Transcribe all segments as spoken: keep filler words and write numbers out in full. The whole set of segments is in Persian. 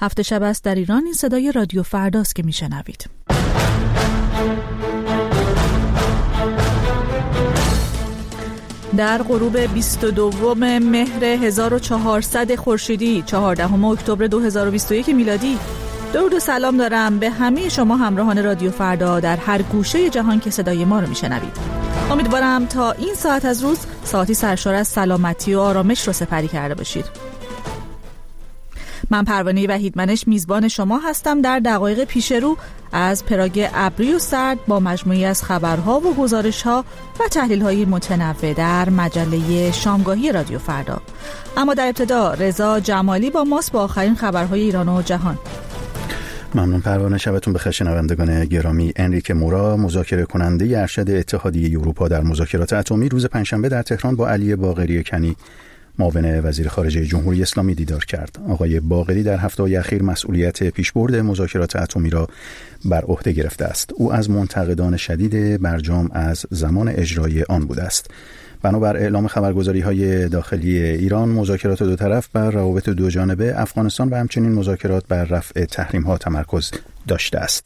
هفت شب است در ایران. این صدای رادیو فرداست که میشنوید. در غروب بیست و دوم مهر هزار و چهارصد خورشیدی، چهاردهم اکتبر دو هزار و بیست و یک میلادی، درود و سلام دارم به همه شما همراهان رادیو فردا در هر گوشه جهان که صدای ما رو میشنوید. امیدوارم تا این ساعت از روز ساعتی سرشار از سلامتی و آرامش رو سپری کرده باشید. من پروانه وحیدمنش میزبان شما هستم در دقایق پیش رو از پراگ ابری و سرد با مجموعی از خبرها و گزارش‌ها و تحلیل‌های متنوع در مجله شامگاهی رادیو فردا. اما در ابتدا رضا جمالی با ماست با آخرین خبرهای ایران و جهان. ممنون پروانه، شبتون بخیر شنوندگان گرامی. انریک مورا، مذاکره کننده ارشد اتحادیه اروپا در مذاکرات اتمی، روز پنجشنبه در تهران با علی باقری کنی، معاون وزیر خارجه جمهوری اسلامی دیدار کرد. آقای باقری در هفته‌های اخیر مسئولیت پیشبرد مذاکرات اتمی را بر عهده گرفته است. او از منتقدان شدید برجام از زمان اجرای آن بوده است. بنابر اعلام خبرگزاری‌های داخلی ایران، مذاکرات دو طرف بر روابط دو جانبه افغانستان و همچنین مذاکرات بر رفع تحریم‌ها تمرکز داشته است.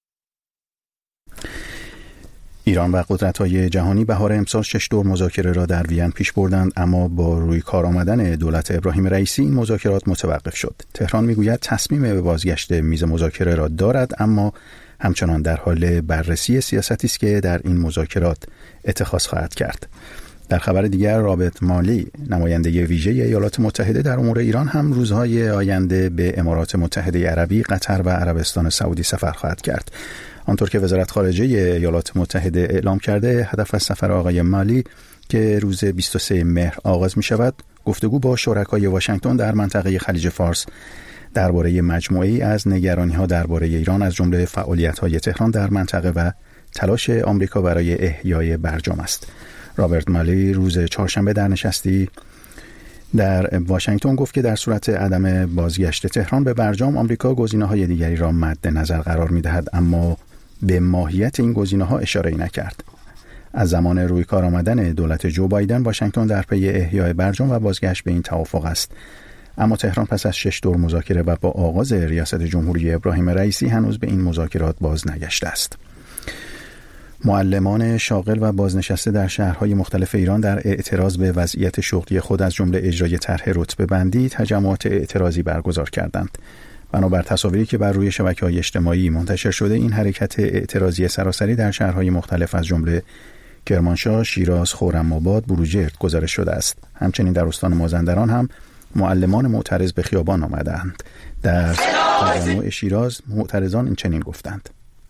ایران و قدرت‌های جهانی بهار امسال شش دور مذاکره را در وین پیش بردند، اما با روی کار آمدن دولت ابراهیم رئیسی این مذاکرات متوقف شد. تهران میگوید تصمیم به بازگشت میز مذاکره را دارد، اما همچنان در حال بررسی سیاستی است که در این مذاکرات اتخاذ خواهد کرد. در خبر دیگر، رابرت مالی، نماینده ویژه ایالات متحده در امور ایران، هم روزهای آینده به امارات متحده عربی، قطر و عربستان سعودی سفر خواهد کرد. آنطور که وزارت خارجه ایالات متحده اعلام کرده، هدف از سفر آقای مالی که روز بیست و سوم مهر آغاز می شود، گفتگو با شرکای واشنگتن در منطقه خلیج فارس درباره مجموعه‌ای از نگرانی‌ها درباره ایران، از جمله فعالیت‌های تهران در منطقه و تلاش آمریکا برای احیای برجام است. رابرت مالی روز چهارشنبه در نشستی در واشنگتن گفت که در صورت عدم بازگشت تهران به برجام، آمریکا گزینه‌های دیگری را مد نظر قرار می‌دهد، اما به ماهیت این گزینه‌ها اشاره‌ای نکرد. از زمان روی کار آمدن دولت جو بایدن، واشنگتن در پی احیای برجام و بازگشت به این توافق است. اما تهران پس از شش دور مذاکره و با آغاز ریاست جمهوری ابراهیم رئیسی هنوز به این مذاکرات باز نگشته است. معلمان شاغل و بازنشسته در شهرهای مختلف ایران در اعتراض به وضعیت شغلی خود، از جمله اجرای طرح رتبه بندی، تجمعات اعتراضی برگزار کردند. بنابر تصاویری که بر روی شبکه‌های اجتماعی منتشر شده، این حرکت اعتراضی سراسری در شهرهای مختلف از جمله کرمانشاه، شیراز، خرم‌آباد، بروجرد گزارش شده است. همچنین در استان مازندران هم معلمان معترض به خیابان آمدند. در تجمع شیراز معترضان این چنین گفتند: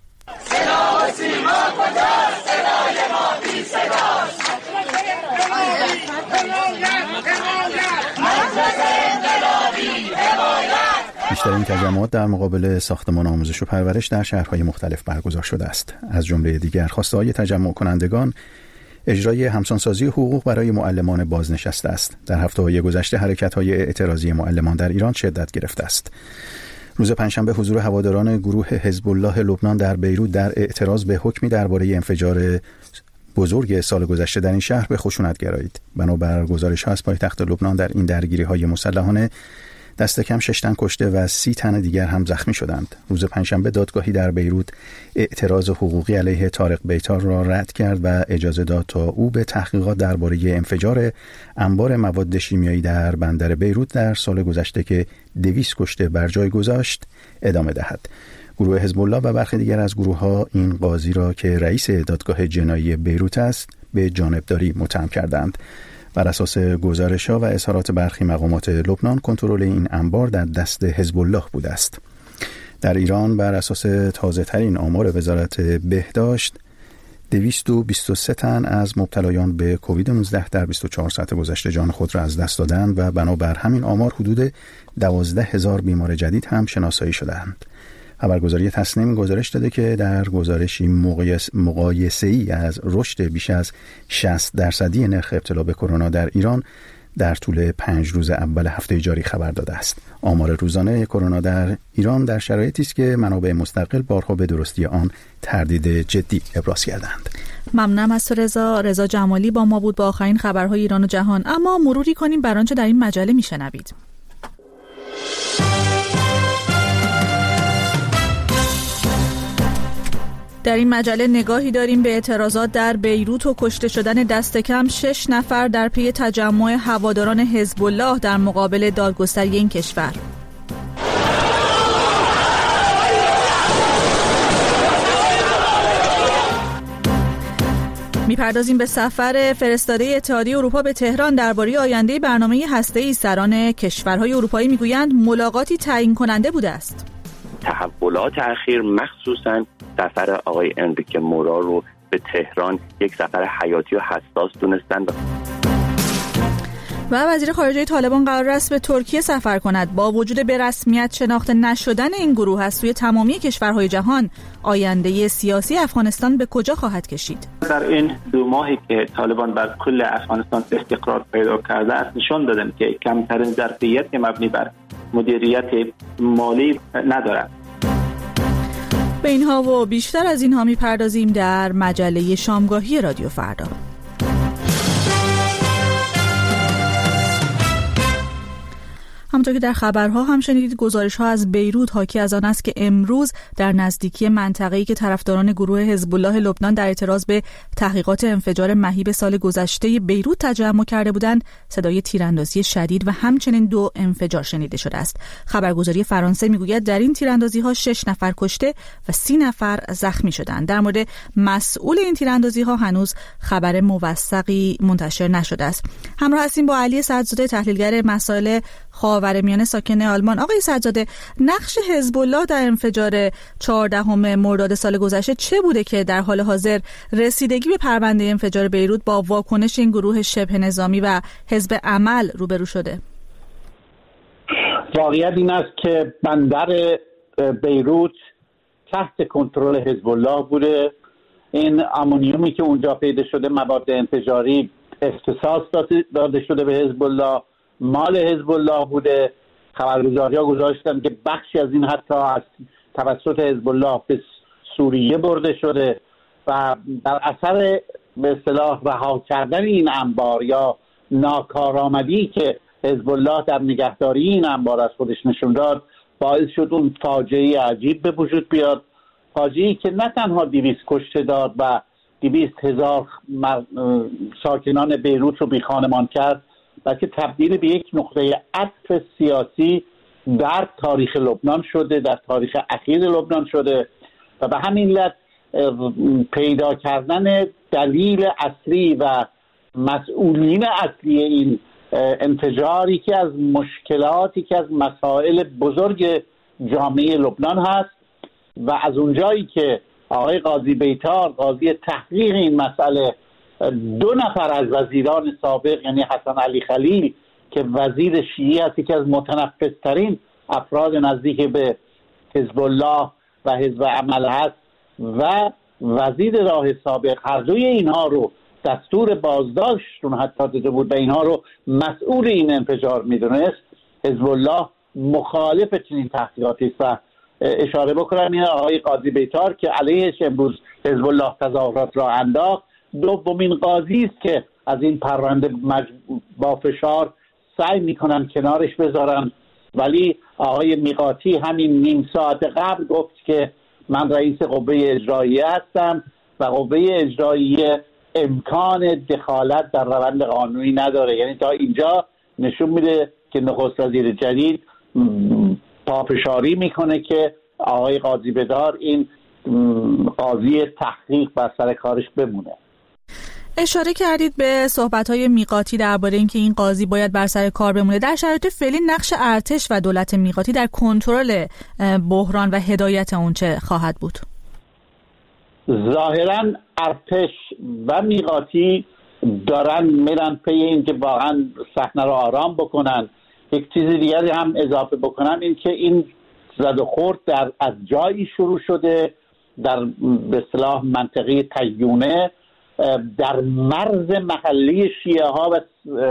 بیشتر این تجمعات در مقابل ساختمان آموزش و پرورش در شهرهای مختلف برگزار شده است. از جمله دیگر خواسته‌های تجمع کنندگان اجرای همسانسازی حقوق برای معلمان بازنشسته است. در هفته‌های گذشته حرکت‌های اعتراضی معلمان در ایران شدت گرفته است. روز پنجشنبه حضور هواداران گروه حزب الله لبنان در بیروت در اعتراض به حکمی درباره انفجار بزرگ سال گذشته در این شهر به خشونت گرایید. بنابر گزارش‌ها از پایتخت لبنان، در این درگیری‌های مسلحانه دست کم شش تن کشته و سی تن دیگر هم زخمی شدند. روز پنجشنبه دادگاهی در بیروت اعتراض حقوقی علیه طارق بیطار را رد کرد و اجازه داد تا او به تحقیقات درباره انفجار انبار مواد شیمیایی در بندر بیروت در سال گذشته که دویست کشته بر جای گذاشت ادامه دهد. گروه حزب الله و برخی دیگر از گروه‌ها این قاضی را که رئیس دادگاه جنایی بیروت است به جانبداری متهم کردند. بر اساس گزارش‌ها و اظهارات برخی مقامات لبنان، کنترل این انبار در دست حزب الله بوده است. در ایران بر اساس تازه‌ترین آمار وزارت بهداشت، دویست و بیست و سه تن از مبتلایان به کووید نوزده در بیست و چهار ساعت گذشته جان خود را از دست دادند و بنابر همین آمار حدود دوازده هزار بیمار جدید هم شناسایی شدند. خبرگزاری تسنیم گزارش داده که در گزارشی مقایسه‌ای از رشد بیش از شصت درصدی نرخ ابتلا به کرونا در ایران در طول پنج روز اول هفته جاری خبر داده است. آمار روزانه کرونا در ایران در شرایطی است که منابع مستقل بارها به درستی آن تردید جدی ابراز کردند. ممنونم از تو رضا. رضا جمالی با ما بود با آخرین خبرهای ایران و جهان. اما مروری کنیم بر آنچه در این مجله میشنوید. در این مجله نگاهی داریم به اعتراضات در بیروت و کشته شدن دست کم شش نفر در پی تجمع هواداران حزب الله در مقابل دادگستری این کشور. میپردازیم به سفر فرستاده اتحادیه اروپا به تهران درباره آینده برنامه هسته‌ای. سران کشورهای اروپایی میگویند ملاقاتی تعیین کننده بوده است. تحولات اخیر مخصوصاً سفر آقای انریکه مورا رو به تهران یک سفر حیاتی و حساس دونستند. و وزیر خارجه طالبان قرار است به ترکیه سفر کند. با وجود به رسمیت شناخته نشدن این گروه از سوی تمامی کشورهای جهان، آینده سیاسی افغانستان به کجا خواهد کشید؟ در این دو ماهی که طالبان بر کل افغانستان استقرار پیدا کرده است، نشان دادند که کمترین ظرفیت مبنی بر مدیریت مالی ندارد. به اینها و بیشتر از اینها می‌پردازیم در مجله شامگاهی رادیو فردا. همونطور که در خبرها هم شنیدید، گزارش‌ها از بیروت حاکی از آن است که امروز در نزدیکی منطقه‌ای که طرفداران گروه حزب الله لبنان در اعتراض به تحقیقات انفجار مهیب سال گذشته بیروت تجمع کرده بودند، صدای تیراندازی شدید و همچنین دو انفجار شنیده شده است. خبرگزاری فرانسه میگوید در این تیراندازی‌ها شش نفر کشته و سی نفر زخمی شدند. در مورد مسئول این تیراندازی‌ها هنوز خبر موثقی منتشر نشده است. همراه هستیم با علی سعدزاده، تحلیلگر مسائل خاورمیانه ساکن آلمان. آقای سعدزاده، نقش حزب الله در انفجار چهاردهم مرداد سال گذشته چه بوده که در حال حاضر رسیدگی به پرونده انفجار بیروت با واکنش این گروه شبه نظامی و حزب عمل روبرو شده؟ واقعیت این است که بندر بیروت تحت کنترل حزب الله بوده. این آمونیومی که اونجا پیدا شده، مواد انفجاری، اختصاص داده شده به حزب الله، مال حزب الله بوده. خبرگزاری‌ها گزارشدن که بخشی از این حتی از توسط حزب الله به سوریه برده شده و در اثر به اصطلاح رها کردن این انبار یا ناکارآمدی که حزب الله در نگهداری این انبار از خودش نشون داد، باعث شد اون فاجعه عجیب به وجود بیاد. فاجعه‌ای که نه تنها دویست کشته داد و دویست هزار ساکنان بیروت رو بی خانمان کرد، بلکه تبدیل به یک نقطه عطف سیاسی در تاریخ لبنان شده، در تاریخ اخیر لبنان شده و به همین علت پیدا کردن دلیل اصلی و مسئولین اصلی این انفجاری که از مشکلاتی که از مسائل بزرگ جامعه لبنان هست و از اونجایی که آقای قاضی بیطار، قاضی تحقیق این مسئله، دو نفر از وزیران سابق یعنی حسن علی خلیل که وزیر شیعی است، که از متنفذترین افراد نزدیک به حزب الله و حزب عمل هست، و وزیر راه سابق، هر دوی اینها رو دستور بازداشتشون حتی داده بود و اینها رو مسئول این انفجار میدونست. حزب الله مخالف چنین تحقیقاتی است و اشاره بکنم این آقای قاضی بیطار که علیهش امروز حزب الله تظاهرات را انداخت، دومین قاضی است که از این پرونده با فشار سعی میکنن کنارش بذارن، ولی آقای میقاتی همین نیم ساعت قبل گفت که من رئیس قوه اجراییه هستم و قوه اجراییه امکان دخالت در روند قانونی نداره. یعنی تا اینجا نشون میده که نخست وزیر جدید پافشاری میکنه که آقای قاضی بیطار این قاضی تحقیق بر سر کارش بمونه. اشاره کردید به صحبت‌های میقاتی درباره اینکه این قاضی باید بر سر کار بمونه. در شرایط فعلی نقش ارتش و دولت میقاتی در کنترل بحران و هدایت اون چه خواهد بود؟ ظاهراً ارتش و میقاتی دارن میرن پی این که واقعا صحنه رو آرام بکنن. یک چیز دیگری هم اضافه بکنم، این که این زد و خورد در از جایی شروع شده در به اصطلاح منطقه تیونه، در مرز محلی شیعه ها و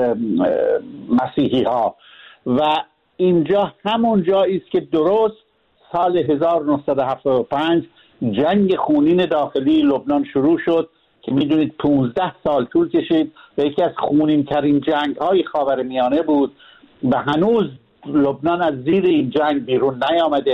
مسیحی ها، و اینجا همون جایی است که درست سال هزار و نهصد و هفتاد و پنج جنگ خونین داخلی لبنان شروع شد که میدونید پانزده سال طول کشید و یکی از خونین ترین جنگ های خاورمیانه بود و هنوز لبنان از زیر این جنگ بیرون نیامده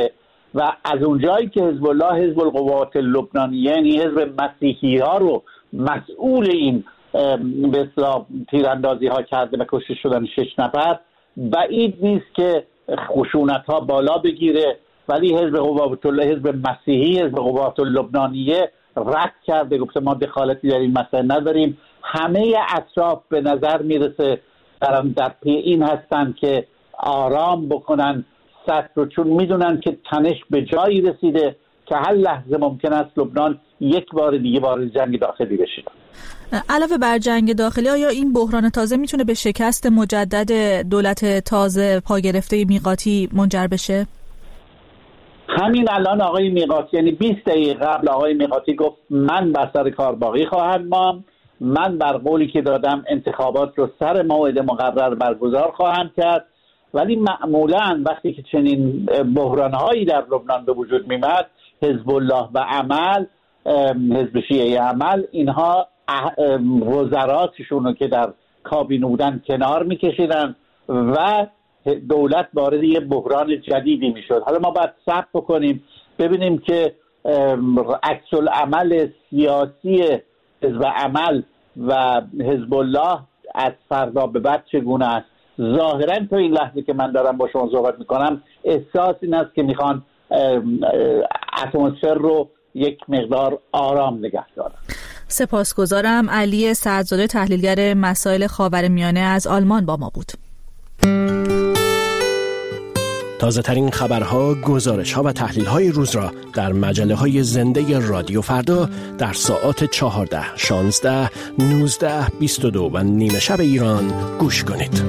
و از اونجایی که حزب الله حزب القوات لبنانیه یعنی حزب مسیحی ها رو مسئول این به اصطلاح تیراندازی ها کرده و کشته شدن شش نفر، بعید نیست که خشونت ها بالا بگیره. ولی حزب قوات الله حزب مسیحی حزب قوات لبنانیه رد کرده، گفته ما دخالتی در این مسئله نداریم. همه اطراف به نظر میرسه در, در پی این هستن که آرام بکنن سطح رو، چون میدونن که تنش به جایی رسیده که هر لحظه ممکن است لبنان یک بار دیگه وارد جنگ داخلی بشه. علاوه بر جنگ داخلی، آیا این بحران تازه میتونه به شکست مجدد دولت تازه پا گرفته میقاتی منجر بشه؟ همین الان آقای میقاتی، یعنی بیست دقیقه قبل آقای میقاتی گفت من بر سر کار باقی خواهم ماند، من بر قولی که دادم انتخابات رو سر موعد مقرر برگزار خواهم کرد. ولی معمولا وقتی که چنین بحرانهایی در لبنان به وجود میمد، حزب الله و عمل، حزب شیعه عمل، اینها وزراتشون رو که در کابینه بودن کنار میکشیدن و دولت وارد یه بحران جدیدی میشد. حالا ما باید صبر بکنیم ببینیم که عکس العمل سیاسی حزب عمل و حزب الله از فردا به بعد چگونه است. ظاهرا تا این لحظه که من دارم با شما صحبت میکنم احساس این است که میخوان اتمسفر رو یک مقدار آرام نگه دارن. سپاسگزارم. علی سعدزاده، تحلیلگر مسائل خاورمیانه از آلمان با ما بود. تازه ترین خبرها، گزارش‌ها و تحلیل‌های روز را در مجله‌های زنده رادیو فردا در ساعات چهارده، شانزده، نوزده، بیست و دو و نیمه شب ایران گوش کنید.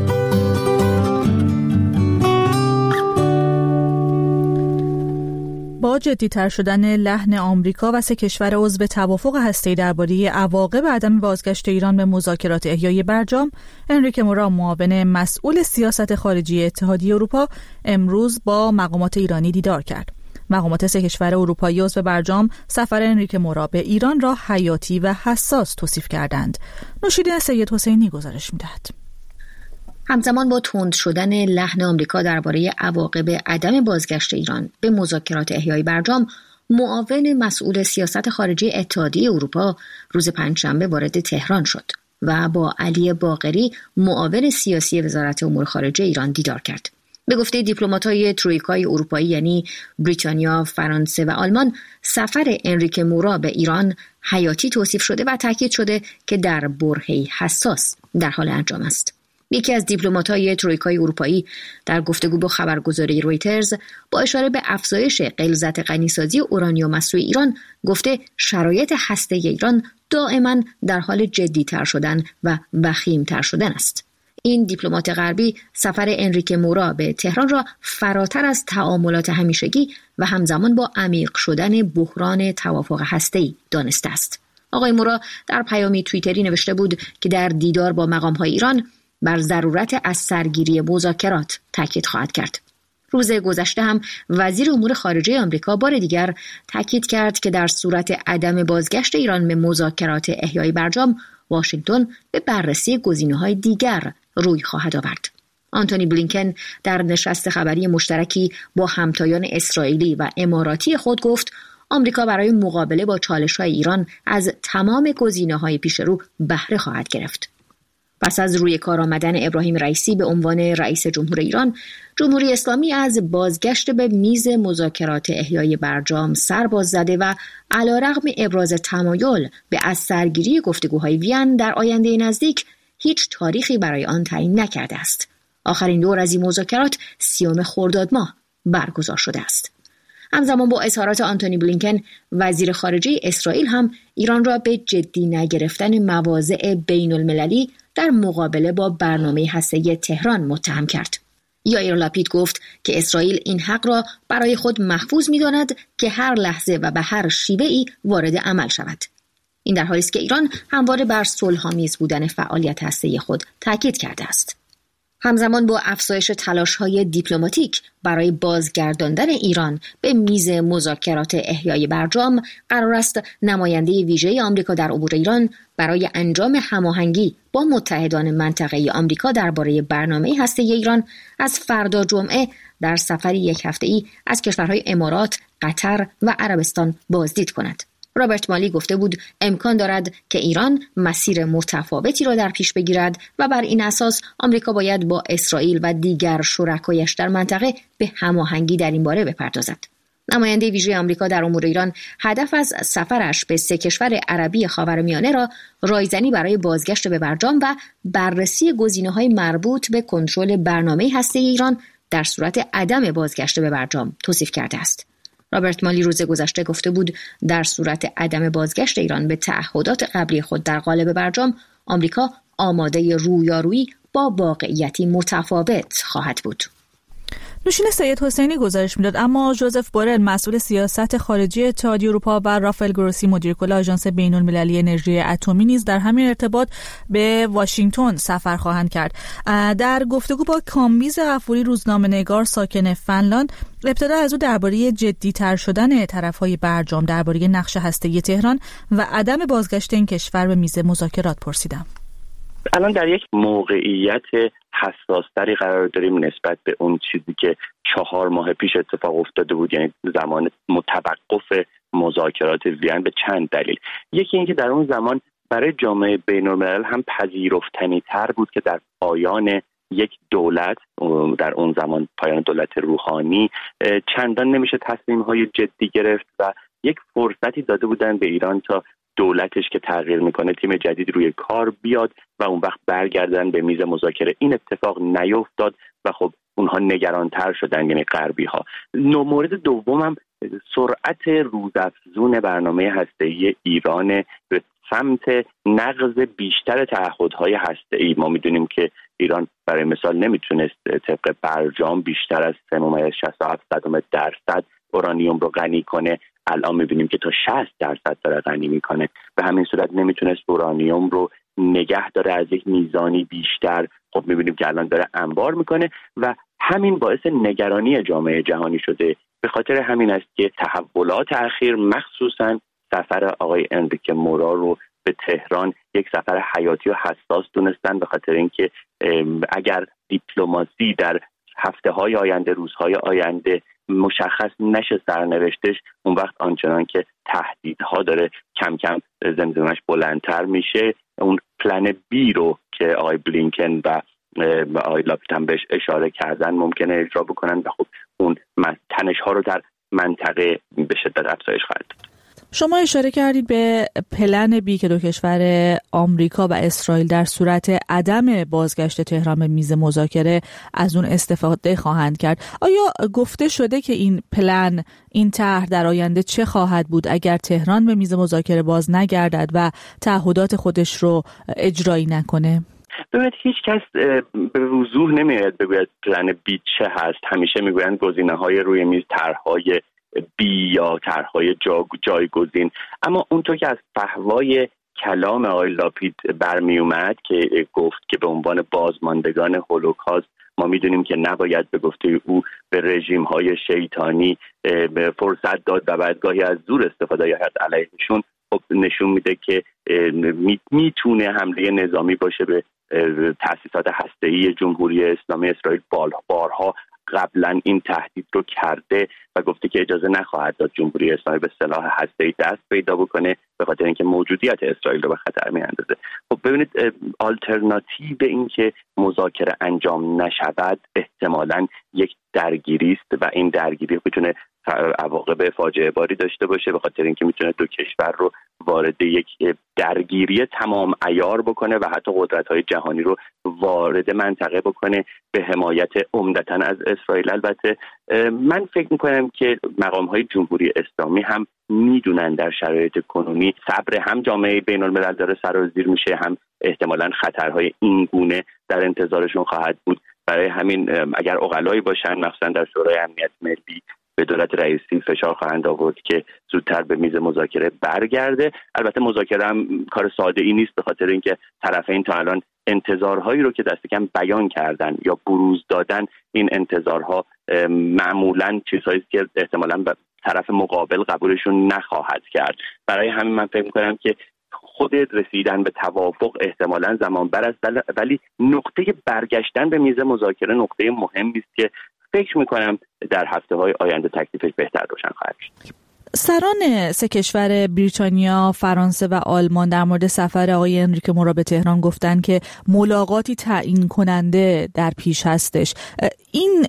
با جدی‌تر شدن لحن آمریکا و سه کشور عضو توافق هسته‌ای درباره عواقب عدم بازگشت ایران به مذاکرات احیای برجام، انریکه مورا، معاون مسئول سیاست خارجی اتحادیه اروپا، امروز با مقامات ایرانی دیدار کرد. مقامات سه کشور اروپایی عضو برجام سفر انریکه مورا به ایران را حیاتی و حساس توصیف کردند. نوشیدین سید حسینی گزارش می‌دهد. همزمان با تند شدن لحن آمریکا درباره عواقب عدم بازگشت ایران به مذاکرات احیای برجام، معاون مسئول سیاست خارجی اتحادیه اروپا روز پنجشنبه وارد تهران شد و با علی باقری، معاون سیاسی وزارت امور خارجه ایران دیدار کرد. به گفته دیپلمات‌های ترویکای اروپایی یعنی بریتانیا، فرانسه و آلمان، سفر انریکه مورا به ایران حیاتی توصیف شده و تاکید شده که در برهه‌ای حساس در حال انجام است. یکی از دیپلمات‌های ترویکای اروپایی در گفتگو با خبرگزاری رویترز با اشاره به افزایش غلظت غنیسازی اورانیوم از سوی ایران گفته شرایط هسته‌ای ایران دائما در حال جدی‌تر شدن و وخیم‌تر شدن است. این دیپلمات غربی سفر انریکه مورا به تهران را فراتر از تعاملات همیشگی و همزمان با عمیق شدن بحران توافق هسته‌ای دانسته است. آقای مورا در پیامی توییتری نوشته بود که در دیدار با مقام‌های ایران بر ضرورت از سرگیری مذاکرات تاکید خواهد کرد. روز گذشته هم وزیر امور خارجه آمریکا بار دیگر تاکید کرد که در صورت عدم بازگشت ایران به مذاکرات احیای برجام، واشنگتن به بررسی گزینه‌های دیگر روی خواهد آورد. آنتونی بلینکن در نشست خبری مشترکی با همتایان اسرائیلی و اماراتی خود گفت آمریکا برای مقابله با چالش‌های ایران از تمام گزینه‌های پیش رو بهره خواهد گرفت. پس از روی کار آمدن ابراهیم رئیسی به عنوان رئیس جمهور ایران، جمهوری اسلامی از بازگشت به میز مذاکرات احیای برجام سر باز زده و علیرغم ابراز تمایل به از سرگیری گفتگوهای وین در آینده نزدیک، هیچ تاریخی برای آن تعیین نکرده است. آخرین دور از این مذاکرات سیوم خرداد ماه برگزار شده است. همزمان با اظهارات آنتونی بلینکن، وزیر خارجه اسرائیل هم ایران را به جدی نگرفتن مواضع بین المللی در مقابله با برنامه هسته‌ای تهران متهم کرد. یائیر لاپید گفت که اسرائیل این حق را برای خود محفوظ می‌داند که هر لحظه و به هر شیوه‌ای وارد عمل شود. این در حالی است که ایران همواره بر صلح‌آمیز بودن فعالیت هسته‌ای خود تاکید کرده است. همزمان با افزایش تلاش‌های دیپلماتیک برای بازگرداندن ایران به میز مذاکرات احیای برجام، قرار است نماینده ویژه آمریکا در امور ایران برای انجام هماهنگی با متحدان منطقه‌ای آمریکا درباره برنامه هسته‌ای ایران از فردا جمعه در سفری یک هفته‌ای از کشورهای امارات، قطر و عربستان بازدید کند. رابرت مالی گفته بود امکان دارد که ایران مسیر متفاوتی را در پیش بگیرد و بر این اساس آمریکا باید با اسرائیل و دیگر شرکایش در منطقه به هماهنگی در این باره بپردازد. نماینده ویژه آمریکا در امور ایران هدف از سفرش به سه کشور عربی خاورمیانه را رایزنی برای بازگشت به برجام و بررسی گزینه‌های مربوط به کنترل برنامه هسته‌ای ایران در صورت عدم بازگشت به برجام توصیف کرده است. رابرت مالی روز گذشته گفته بود در صورت عدم بازگشت ایران به تعهدات قبلی خود در قالب برجام، آمریکا آماده رویارویی با واقعیتی متفاوت خواهد بود. نوشین سید حسینی گزارش میداد. اما جوزف بورل مسئول سیاست خارجی اتحادیه اروپا و رافائل گروسی مدیر کل آژانس بین‌المللی انرژی اتمی نیز در همین ارتباط به واشنگتن سفر خواهند کرد. در گفتگو با کامبیز غفوری روزنامه‌نگار ساکن فنلاند، ابتدا از او درباره جدی‌تر شدن طرف‌های برجام درباره نقش هسته‌ای تهران و عدم بازگشت این کشور به میز مذاکرات پرسیدم. الان در یک موقعیت حساس‌تری قرار داریم نسبت به اون چیزی که چهار ماه پیش اتفاق افتاده بود، یعنی زمان متوقف مذاکرات وین، به چند دلیل. یکی اینکه در اون زمان برای جامعه بین‌الملل هم پذیرفتنی تر بود که در پایان یک دولت، در اون زمان پایان دولت روحانی، چندان نمیشه تصمیم‌های جدی گرفت و یک فرصتی داده بودن به ایران تا دولتش که تغییر میکنه تیم جدید روی کار بیاد و اون وقت برگردن به میز مذاکره. این اتفاق نیفتاد و خب اونها نگرانتر شدن، یعنی غربی ها. مورد دوم هم سرعت روزافزون برنامه هسته‌ای ایران به سمت نقض بیشتر تعهدهای هسته‌ای. ما میدونیم که ایران برای مثال نمیتونست طبق برجام بیشتر از سه ممیز شصت و هفت درصد اورانیوم رو غنی کنه. الان میبینیم که تا شصت درصد داره غنی میکنه. به همین صورت نمیتونست اورانیوم رو نگه داره از یک میزانی بیشتر. خب میبینیم که الان داره انبار میکنه و همین باعث نگرانی جامعه جهانی شده. به خاطر همین است که تحولات اخیر، مخصوصا سفر آقای انریکه مورا رو به تهران، یک سفر حیاتی و حساس دونستن، به خاطر اینکه اگر دیپلماسی در هفته‌های آینده، روزهای آینده مشخص نشه سرنوشتش، اون وقت آنچنان که تهدیدها داره کم کم زمزمش بلندتر میشه. اون پلن بی رو که آقای بلینکن و آقای لاپید هم بهش اشاره کردن ممکنه اجرا بکنن و خب اون تنش ها رو در منطقه به شدت افزایش خواهد داد. شما اشاره کردید به پلن بی که دو کشور آمریکا و اسرائیل در صورت عدم بازگشت تهران به میز مذاکره از اون استفاده خواهند کرد. آیا گفته شده که این پلن، این طرح در آینده چه خواهد بود اگر تهران به میز مذاکره باز نگردد و تعهدات خودش رو اجرایی نکنه؟ ببینید، هیچ کس به وضوح نمیاد بگوید پلن بی چه هست. همیشه میگویند گزینه‌های روی میز، طرح‌های بی یا طرح‌های جا جایگزین. اما اونطور که از فحوای کلام آقای لاپید برمی اومد که گفت که به عنوان بازماندگان هولوکاست ما میدونیم که نباید به گفته او به رژیم‌های شیطانی فرصت داد و بعد گاهی از زور استفاده یا حتی علیهشون، خب نشون میده که میتونه حمله نظامی باشه به تأسیسات هسته‌ای جمهوری اسلامی. اسرائیل بارها قبلا این تهدید رو کرده و گفته که اجازه نخواهد داد جمهوری اسلامی به سلاح هسته‌ای دست پیدا بکنه، به خاطر اینکه موجودیت اسرائیل رو به خطر میاندازه. خب ببینید، آلترناتیو این که مذاکره انجام نشود احتمالاً یک درگیری است و این درگیری میتونه عواقب فاجعه باری داشته باشه، به خاطر اینکه میتونه دو کشور رو وارد یک درگیری تمام عیار بکنه و حتی قدرت‌های جهانی رو وارد منطقه بکنه به حمایت عمدتاً از اسرائیل. البته من فکر میکنم که مقام‌های جمهوری اسلامی هم میدونن در شرایط کنونی صبر هم جامعه بین الملل داره سرازیر میشه، هم احتمالاً خطرهای این گونه در انتظارشون خواهد بود. برای همین اگر عقلایی باشن، مثلا در شورای امنیت ملی به دولت رئیسی فشار خواهند آورد که زودتر به میز مذاکره برگرده. البته مذاکره هم کار ساده ای نیست، به خاطر اینکه طرفین تا الان انتظارهایی رو که دست کم بیان کردن یا بروز دادن، این انتظارها معمولاً چیزهایی است که احتمالاً طرف مقابل قبولشون نخواهد کرد. برای همین من فکر می‌کنم که خود رسیدن به توافق احتمالاً زمان بر است، ولی نقطه برگشتن به میز مذاکره نقطه مهمی است که فکر می‌کنم در هفته‌های آینده تکلیفش بهتر روشن خواهد شد. سران سه کشور بریتانیا، فرانسه و آلمان در مورد سفر آقای انریکه مورا به تهران گفتن که ملاقاتی تعیین کننده در پیش هستش. این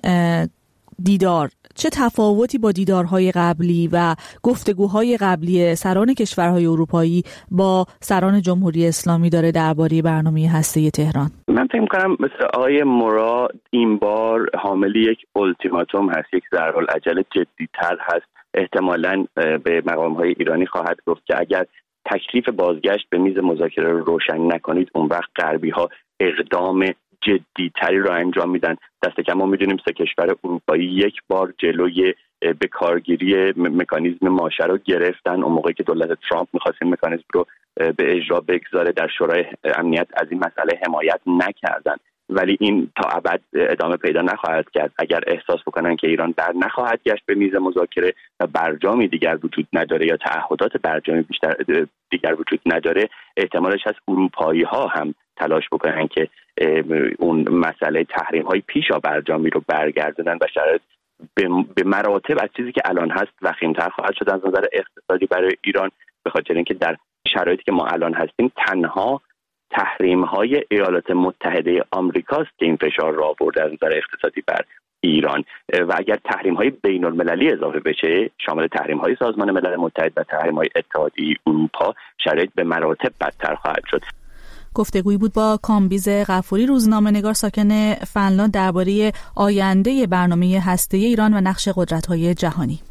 دیدار چه تفاوتی با دیدارهای قبلی و گفتگوهای قبلی سران کشورهای اروپایی با سران جمهوری اسلامی داره درباره برنامه هسته‌ای تهران؟ من فکر می‌کنم مثل آقای مورا این بار حامل یک التیماتوم هست، یک ضرب‌العجل جدی‌تر هست. احتمالاً به مقام‌های ایرانی خواهد گفت که اگر تکلیف بازگشت به میز مذاکره رو روشن نکنید، اون وقت غربی‌ها اقدام جدی‌تری رو انجام میدن. دست کم ما میدونیم سه کشور اروپایی یک بار جلوی به کارگیری مکانیزم ماشه رو گرفتن. اون موقعی که دولت ترامپ می‌خواست این مکانیزم رو به اجرا بگذاره، در شورای امنیت از این مسئله حمایت نکردن، ولی این تا ابد ادامه پیدا نخواهد کرد. اگر احساس بکنن که ایران در نخواهد گشت به میز مذاکره و برجامی دیگر وجود نداره یا تعهدات برجامی بیشتر دیگر وجود نداره، احتمالش هست اروپایی ها هم تلاش بکنن که اون مسئله تحریم های پیشا برجامی رو برگردونن و شرایط به مراتب از چیزی که الان هست وخیم‌تر خواهد شد از نظر اقتصادی برای ایران، به خاطر اینکه در شرایطی که ما الان هستیم تنها تحریم‌های ایالات متحده آمریکاست که این فشار را آورده از نظر اقتصادی بر ایران و اگر تحریم‌های بین‌المللی اضافه بشه، شامل تحریم‌های سازمان ملل متحد و تحریم‌های اتحادیه اروپا، شرایط به مراتب بدتر خواهد شد. گفتگویی بود با کامبیز غفوری، روزنامه‌نگار ساکن فنلاند، درباره آینده برنامه هسته‌ای ایران و نقش قدرت‌های جهانی.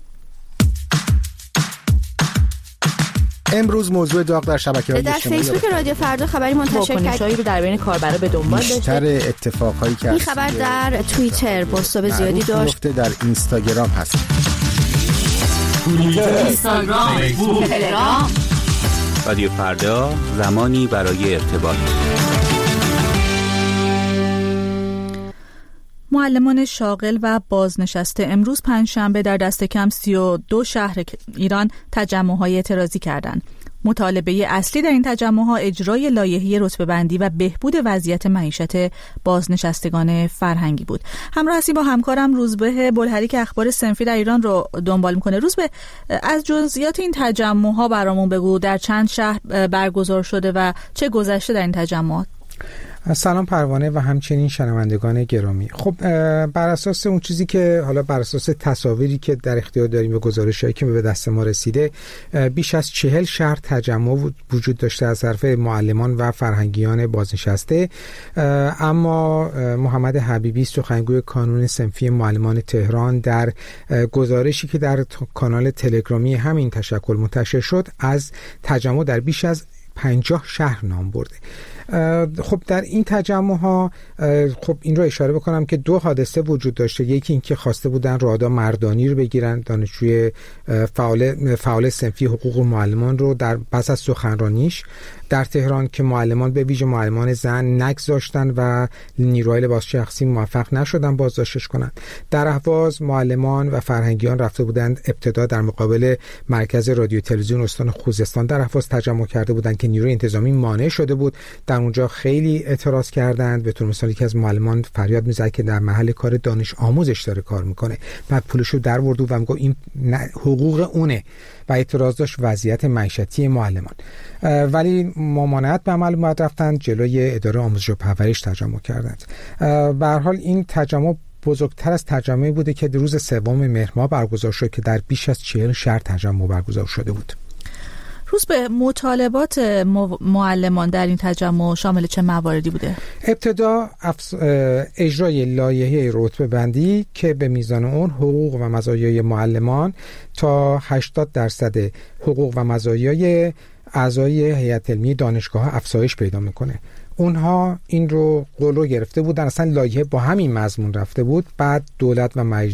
امروز موضوع داغ در شبکه‌های اجتماعی در فیسبوک رادیو فردا خبری منتشر کرد رو در بین کاربرا به دنبال داشت. بیشتر اتفاقایی که این خبر در توییتر بازتاب زیادی داشت، در اینستاگرام هست. توییتر، اینستاگرام، فیسبوک، تلگرام. رادیو فردا، زمانی برای ارتباط. معلمان شاغل و بازنشسته امروز پنجشنبه در دست کم سی و دو شهر ایران تجمع‌های اعتراضی کردند. مطالبه اصلی در این تجمع‌ها اجرای لایحه رتبه‌بندی و بهبود وضعیت معیشت بازنشستگان فرهنگی بود. همراه هستیم با همکارم روزبه بلهری که اخبار صنفی در ایران رو دنبال می‌کنه. روزبه، از جزئیات این تجمع‌ها برامون بگو، در چند شهر برگزار شده و چه گذشته در این تجمعات؟ سلام پروانه و همچنین شنوندگان گرامی. خب بر اساس اون چیزی که حالا بر اساس تصاویری که در اختیار داریم و گزارش‌هایی که به دست ما رسیده، بیش از چهل شهر تجمع وجود داشته از طرف معلمان و فرهنگیان بازنشسته. اما محمد حبیبی، سخنگوی کانون صنفی معلمان تهران، در گزارشی که در کانال تلگرامی همین تشکل منتشر شد، از تجمع در بیش از پنجاه شهر نام برده. خب در این تجمع ها خب این رو اشاره بکنم که دو حادثه وجود داشته. یکی این که خواسته بودن رادا مردانی رو بگیرن، دانشجوی فعال فعال صنفی حقوق معلمان رو، در پس از سخنرانیش در تهران که معلمان به ویژه معلمان زن نگذاشتن و نیروهای لباس شخصی موفق نشدن بازداشتش کنن. در اهواز معلمان و فرهنگیان رفته بودند ابتدا در مقابل مرکز رادیو تلویزیون استان خوزستان در اهواز تجمع کرده بودند که نیروی انتظامی مانع شده بود. در اونجا خیلی اعتراض کردند. به طور مثال یکی از معلمان فریاد میزد که در محل کار دانش آموزش داره کار میکنه، بعد پولشو در ورد و میگه این حقوق اونه و اعتراض داشت وضعیت معیشتی معلمان. ولی ممانعت به عمل اومد، رفتن جلوی اداره آموزش و پرورش تجمع کردند. به هر حال این تجمع بزرگتر از تجمعی بوده که روز سوم مهر ماه برگزار شد که در بیش از چهل شهر تجمع برگزار شده بود. روز به مطالبات معلمان در این تجمع شامل چه مواردی بوده؟ ابتدا افس... اجرای لایحه رتبه بندی که به میزان اون حقوق و مزایای معلمان تا هشتاد درصد حقوق و مزایای اعضای هیئت علمی دانشگاه افزایش پیدا میکنه. اونها این رو قول رو گرفته بودن، اصلا لایحه با همین مضمون رفته بود. بعد دولت و مجلس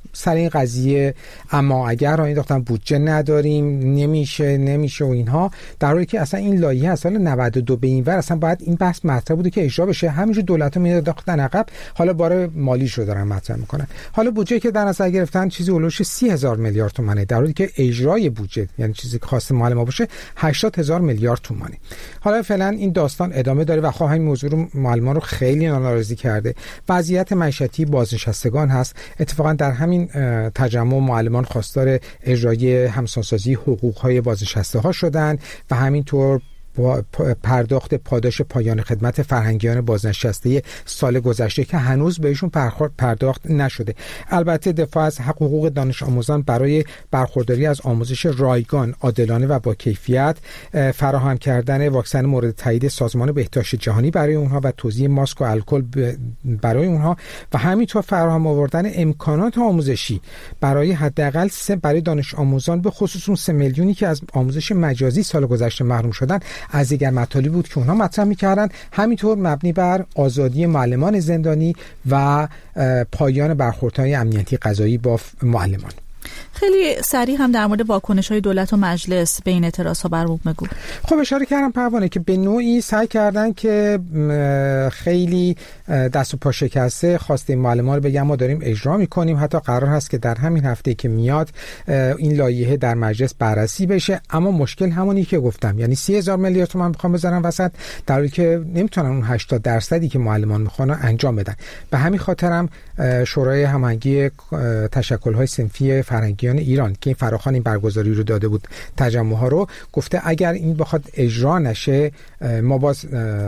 سر این قضیه اما اگر راه انداختن بودجه نداریم نمیشه نمیشه و اینها، در حالی که اصلا این لایحه از سال نود و دو به این ور اصلا باید این بحث مطرح بوده که اجرا بشه. همینجور دولت‌ها مینداختن عقب، حالا باره مالیش رو دارن مطرح میکنن. حالا بودجه که در نظر گرفتن چیزی اولش سی هزار میلیارد تومانه، در حالی که اجرای بودجه یعنی چیزی که خاص معلم باشه هشتاد هزار میلیارد تومانه. حالا فعلا این داستان ادامه داره و خواهی موضوع رو معلمان رو خیلی ناراضی کرده. وضعیت معیشتی بازنشستگان هست. اتفاقا در همین تجمع معلمان خواستار اجرای همسانسازی حقوق‌های بازنشسته‌ها شدند و همینطور پرداخت پاداش پایان خدمت فرهنگیان بازنشسته سال گذشته که هنوز بهشون پرداخت نشده. البته دفاع از حقوق دانش آموزان برای برخورداری از آموزش رایگان، عادلانه و با کیفیت، فراهم کردن واکسن مورد تایید سازمان بهداشت جهانی برای اونها و توزیع ماسک و الکل برای اونها و همینطور فراهم آوردن امکانات آموزشی برای حداقل سه برای دانش آموزان به خصوص اون سه میلیونی که از آموزش مجازی سال گذشته محروم شدن از دیگر مطالبی بود که اونها مطرح می‌کردن. همینطور مبنی بر آزادی معلمان زندانی و پایان برخوردهای امنیتی قضایی با معلمان. خیلی سریع هم در مورد واکنش‌های دولت و مجلس به این اعتراض‌ها برمون بگو. خب اشاره کردم پروانه که به نوعی سعی کردن که خیلی دست و پا شکسته خواسته معلمان رو بگم ما داریم اجرا می‌کنیم، حتی قرار هست که در همین هفته که میاد این لایحه در مجلس بررسی بشه، اما مشکل همونی که گفتم، یعنی سی هزار میلیارد تومان می‌خوام بذارن وسط در حالی که نمیتونن اون هشتاد درصدی که معلمان می‌خوان انجام بدن. به همین خاطرم شورای هماهنگی تشکل‌های صنفی فرهنگیان ایران که این فراخوان این برگزاری رو داده بود تجمع ها رو، گفته اگر این بخواد اجرا نشه ما باز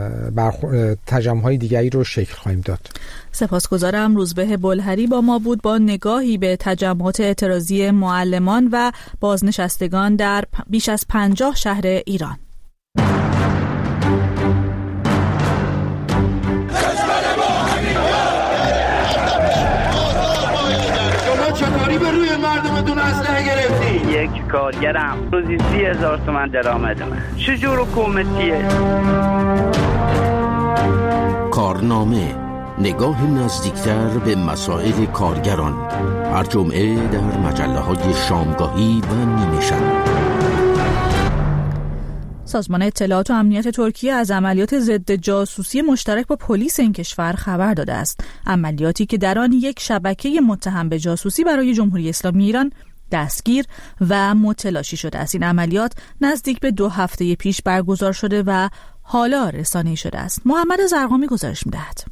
تجمع های دیگری رو شکل خواهیم داد. سپاسگزارم. روزبه بلهری با ما بود با نگاهی به تجمعات اعتراضی معلمان و بازنشستگان در بیش از پنجاه شهر ایران. یک کارگرم روزی سی هزار تومن درآمد من، چجور حکومتیه؟ کارنامه، نگاه نزدیکتر به مسائل کارگران، هر جمعه در مجله های شامگاهی و نیمه شب. سازمان اطلاعات و امنیت ترکیه از عملیات ضد جاسوسی مشترک با پلیس این کشور خبر داده است. عملیاتی که در آن یک شبکه متهم به جاسوسی برای جمهوری اسلامی ایران دستگیر و متلاشی شده است. این عملیات نزدیک به دو هفته پیش برگزار شده و حالا رسانه‌ای شده است. محمد زرقامی گزارش می‌دهد.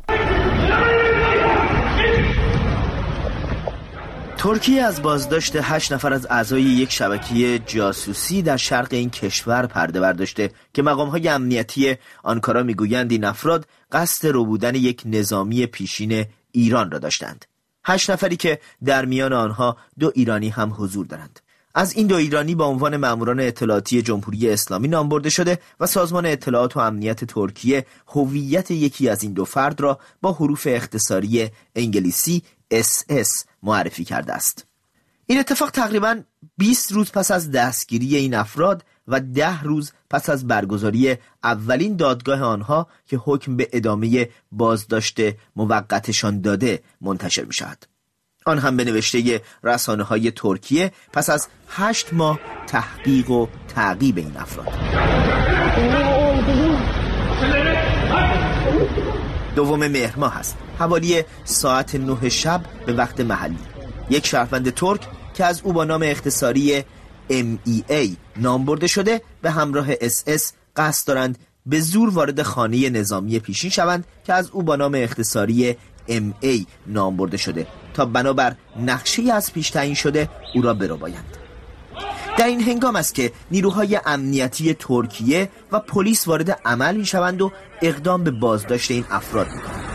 ترکیه از بازداشت هشت نفر از اعضای یک شبکه جاسوسی در شرق این کشور پرده برداشته که مقام‌های امنیتی آنکارا میگویند این افراد قصد ربودن یک نظامی پیشین ایران را داشتند. هشت نفری که در میان آنها دو ایرانی هم حضور دارند. از این دو ایرانی با عنوان ماموران اطلاعاتی جمهوری اسلامی نام برده شده و سازمان اطلاعات و امنیت ترکیه هویت یکی از این دو فرد را با حروف اختصاری انگلیسی اس اس معرفی کرده است. این اتفاق تقریباً بیست روز پس از دستگیری این افراد و ده روز پس از برگزاری اولین دادگاه آنها که حکم به ادامه بازداشت موقتشان داده منتشر می شود. آن هم به نوشته رسانه‌های ترکیه پس از هشت ماه تحقیق و تعقیب این افراد. دوم مهر ماه است، حوالی ساعت نه شب به وقت محلی. یک شهروند ترک که از او با نام اختصاری ام ای ای نام برده شده به همراه اس اس قصد دارند به زور وارد خانه نظامی پیشین شوند که از او با نام اختصاری ام ای نام برده شده تا بنابر نقشه‌ای از پیش تعیین شده او را بربایند. در این هنگام است که نیروهای امنیتی ترکیه و پلیس وارد عمل می شوند و اقدام به بازداشت این افراد می کنند.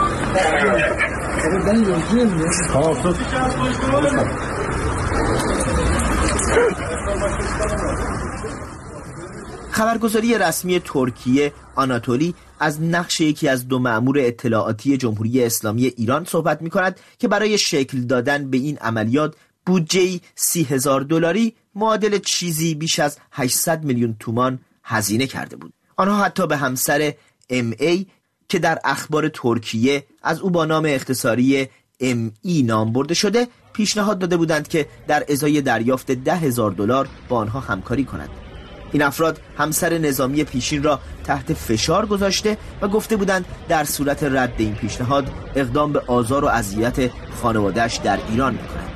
خبرگزاری رسمی ترکیه آناتولی از نقش یکی از دو مأمور اطلاعاتی جمهوری اسلامی ایران صحبت می کند که برای شکل دادن به این عملیات بودجه‌ای سی هزار دلاری معادل چیزی بیش از هشتصد میلیون تومان هزینه کرده بود. آنها حتی به همسر ام ای که در اخبار ترکیه از او با نام اختصاری ام ای نام برده شده پیشنهاد داده بودند که در ازای دریافت ده هزار دلار با آنها همکاری کنند. این افراد همسر نظامی پیشین را تحت فشار گذاشته و گفته بودند در صورت رد این پیشنهاد اقدام به آزار و اذیت خانواده‌اش در ایران می‌کنند.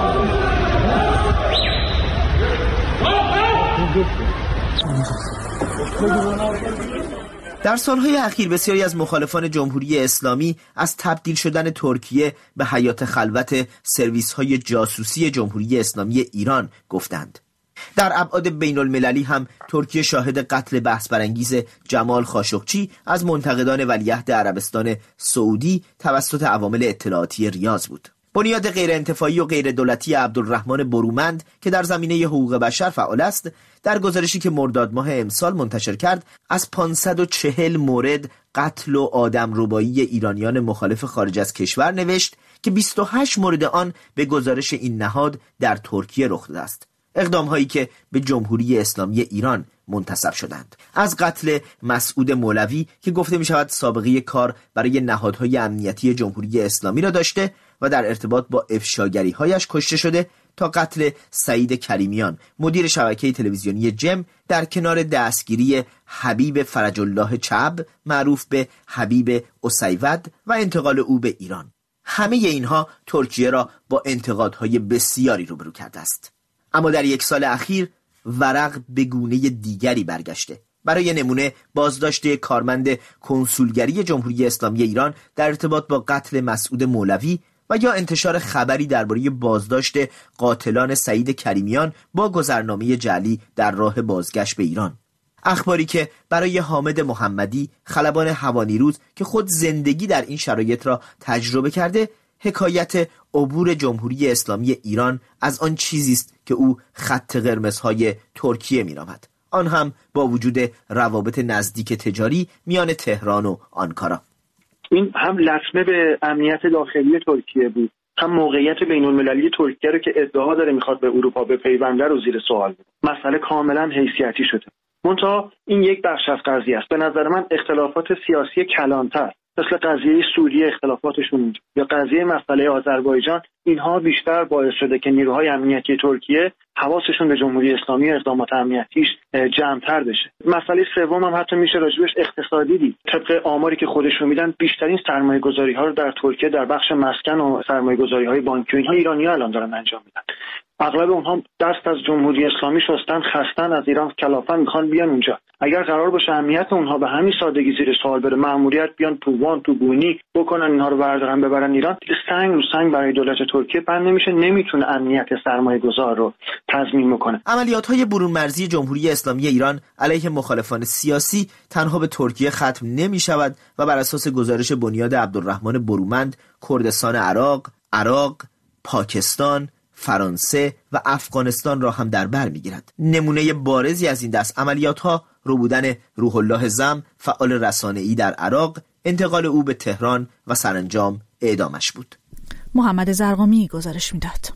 در سالهای اخیر بسیاری از مخالفان جمهوری اسلامی از تبدیل شدن ترکیه به حیات خلوت سرویس‌های جاسوسی جمهوری اسلامی ایران گفتند. در ابعاد بین المللی هم ترکیه شاهد قتل بحث برانگیز جمال خاشقچی از منتقدان ولیعهد عربستان سعودی توسط عوامل اطلاعاتی ریاض بود. بنیاد غیر انتفاعی و غیر دولتی عبدالرحمن برومند که در زمینه حقوق بشر فعال است، در گزارشی که مرداد ماه امسال منتشر کرد از پانصد و چهل مورد قتل و آدمربایی ایرانیان مخالف خارج از کشور نوشت که بیست و هشت مورد آن به گزارش این نهاد در ترکیه رخ داده است. اقدام هایی که به جمهوری اسلامی ایران منتسب شدند. از قتل مسعود مولوی که گفته می شود سابقه کار برای نهادهای امنیتی جمهوری اسلامی را داشته و در ارتباط با افشاگری هایش کشته شده، تا قتل سعید کریمیان مدیر شبکه تلویزیونی جم در کنار دستگیری حبیب فرج الله چب معروف به حبیب اسیود و انتقال او به ایران. همه اینها ترکیه را با انتقادهای بسیاری روبرو کرده است. اما در یک سال اخیر ورق به گونه دیگری برگشته. برای نمونه بازداشت کارمند کنسولگری جمهوری اسلامی ایران در ارتباط با قتل مسعود مولوی و یا انتشار خبری درباره بازداشت قاتلان سعید کریمیان با گذرنامه جعلی در راه بازگشت به ایران. اخباری که برای حامد محمدی خلبان هوانیروز که خود زندگی در این شرایط را تجربه کرده، حکایت عبور جمهوری اسلامی ایران از آن چیزی است که او خط قرمزهای ترکیه می‌نامد، آن هم با وجود روابط نزدیک تجاری میان تهران و آنکارا. این هم لطمه به امنیت داخلی ترکیه بود، هم موقعیت بین المللی ترکیه رو که ادعا داره میخواد به اروپا بپیونده رو زیر سوال بود. مسئله کاملا حیثیتی شده. منتها این یک بخش از قضیه است. به نظر من اختلافات سیاسی کلانتر مثل قضیه سوریه اختلافاتشون اونجا یا قضیه مسئله آذربایجان، اینها بیشتر باعث شده که نیروهای امنیتی ترکیه حواسشون به جمهوری اسلامی و اقدامات امنیتیش جمع‌تر بشه. مسئله سوم هم حتی میشه راجبش اقتصادی دید. طبق آماری که خودشون میدن بیشترین سرمایه‌گذاری‌ها رو در ترکیه در بخش مسکن و سرمایه‌گذاری‌های بانکی اینها ایرانی‌ها الان دارن انجام میدن. اغلب اونها دست از جمهوری اسلامی شستن، خستن، از ایران کلافن، میخوان بیان اونجا. اگر قرار باشه امنیت اونها به همین سادگی زیر سوال بره، مأموریت بیان تو وان تو گونی بکنن اینها رو بردارن ببرن ایران، سنگ رو سنگ برای دولت ترکیه بند نمیشه، نمیتونه امنیت سرمایه‌گذار رو تضمین بکنه. عملیات‌های برون مرزی جمهوری اسلامی ایران علیه مخالفان سیاسی تنها به ترکیه ختم نمی‌شود و بر اساس گزارش بنیاد عبدالرحمن برومند، کردستان عراق، عراق، پاکستان، فرانسه و افغانستان را هم در بر می‌گیرد. نمونه بارزی از این دست عملیات‌ها رو بودن روح الله زم، فعال رسانه‌ای در عراق، انتقال او به تهران و سرانجام اعدامش بود. محمد زرقامی گزارش میداد.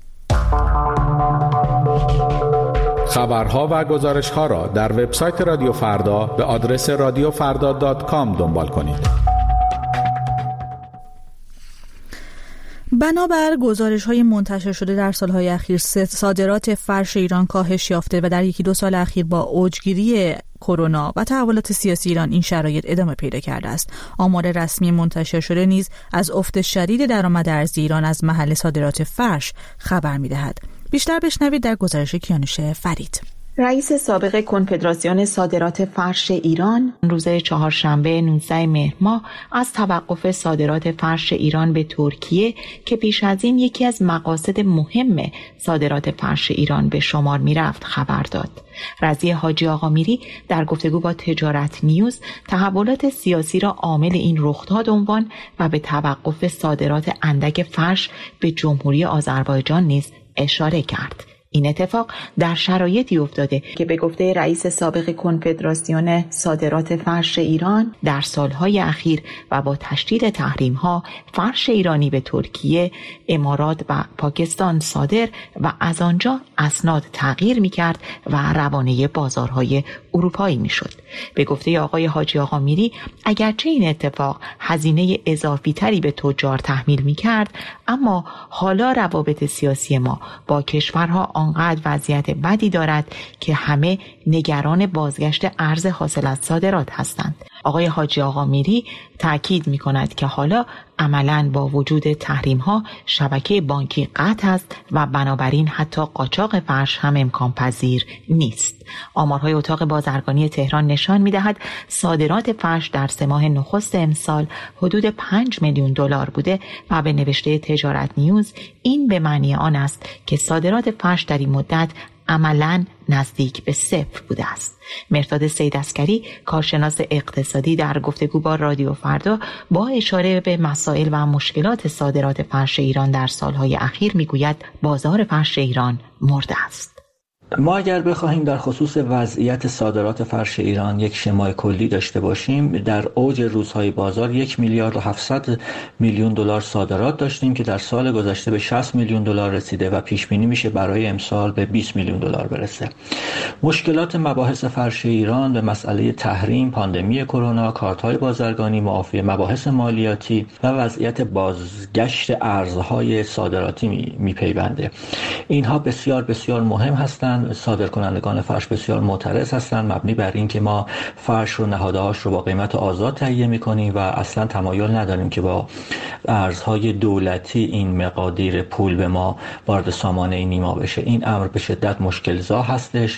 خبرها و گزارش‌ها را در وبسایت رادیو فردا به آدرس رادیو فردا دات کام دنبال کنید. بنابر گزارش‌های منتشر شده در سالهای اخیر صادرات فرش ایران کاهش یافته و در یکی دو سال اخیر با اوجگیری کرونا و تحولات سیاسی ایران این شرایط ادامه پیدا کرده است. آمار رسمی منتشر شده نیز از افت شدید درآمد ارزی ایران از محل صادرات فرش خبر می‌دهد. بیشتر بشنوید در گزارش کیانوش فرید. رئیس سابق کنفدراسیون صادرات فرش ایران روز چهارشنبه نوزده مهر ماه از توقف صادرات فرش ایران به ترکیه که پیش از این یکی از مقاصد مهم صادرات فرش ایران به شمار می‌رفت خبر داد. رضیه حاجی آقامیری در گفتگو با تجارت نیوز تحولات سیاسی را عامل این رخداد عنوان و به توقف صادرات اندک فرش به جمهوری آذربایجان نیز اشاره کرد. این اتفاق در شرایطی افتاده که به گفته رئیس سابق کنفدراسیون صادرات فرش ایران در سالهای اخیر و با تشدید تحریم‌ها فرش ایرانی به ترکیه، امارات و پاکستان صادر و از آنجا اسناد تغییر می‌کرد و روانه بازارهای اروپایی می‌شد. به گفته آقای حاجی آقا میری، اگرچه این اتفاق هزینه اضافی تری به تجار تحمیل می کرد، اما حالا روابط سیاسی ما با کشورها آنقدر وضعیت بدی دارد که همه نگران بازگشت ارز حاصل از صادرات هستند. آقای حاجی آقا میری تأکید می کند که حالا عملاً با وجود تحریم ها شبکه بانکی قطع است و بنابراین حتی قاچاق فرش هم امکان پذیر نیست. آمارهای اتاق بازرگانی تهران نشان می دهد صادرات فرش در سه ماه نخست امسال حدود پنج میلیون دلار بوده و به نوشته تجارت نیوز این به معنی آن است که صادرات فرش در این مدت عملاً نزدیک به صفر بوده است. مرداد سیدعسکری، کارشناس اقتصادی، در گفتگو با رادیو فردا با اشاره به مسائل و مشکلات صادرات فرش ایران در سالهای اخیر میگوید بازار فرش ایران مرده است. ما اگر بخواهیم در خصوص وضعیت صادرات فرش ایران یک شمای کلی داشته باشیم، در اوج روزهای بازار یک میلیارد و هفتصد میلیون دلار صادرات داشتیم که در سال گذشته به شصت میلیون دلار رسیده و پیش بینی میشه برای امسال به بیست میلیون دلار برسه. مشکلات مباحث فرش ایران به مسئله تحریم، پاندمی کرونا، کارت‌های بازرگانی، معافی مباحث مالیاتی و وضعیت بازگشت ارزهای صادراتی میپیونده. اینها بسیار بسیار مهم هستند. صادرکنندگان فرش بسیار معترض هستند مبنی بر این که ما فرش رو نهاده‌هاش رو با قیمت آزاد تهیه می‌کنیم و اصلا تمایل نداریم که با ارزهای دولتی این مقادیر پول به ما وارد سامانه نیما بشه. این امر به شدت مشکل‌زا هستش.